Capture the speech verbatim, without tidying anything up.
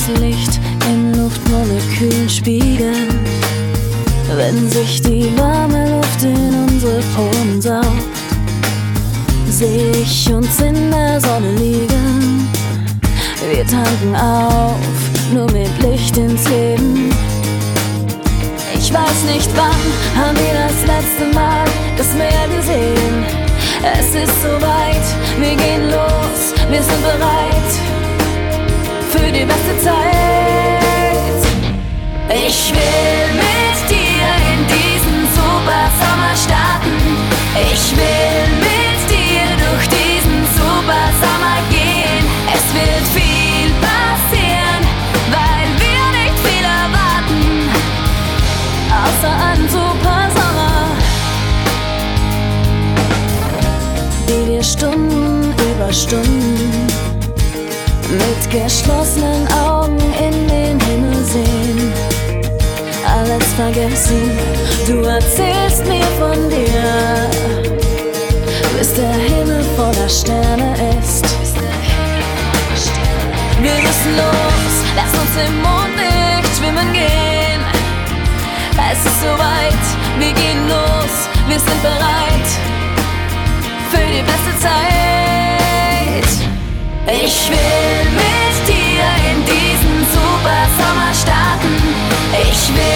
das Licht in Luftmolekülen spiegeln. Wenn sich die warme Luft in unsere Poren saugt, seh ich uns in der Sonne liegen. Wir tanken auf, nur mit Licht ins Leben. Ich weiß nicht wann haben wir das letzte Mal das Meer gesehen. Es ist soweit, wir gehen los, wir sind bereit für die beste Zeit. Ich will mit dir in diesen super Sommer starten. Ich will mit dir durch diesen super Sommer gehen. Es wird viel passieren, weil wir nicht viel erwarten, außer einen super Sommer. Wie wir Stunden über Stunden mit geschlossenen Augen in den Himmel sehen. Alles vergessen, du erzählst mir von dir, bis der Himmel voller Sterne ist. Wir müssen los, lass uns im Mondlicht schwimmen gehen. Es ist soweit, wir gehen los, wir sind bereit für die beste Zeit. Ich will mit dir in diesen super Sommer starten. Ich will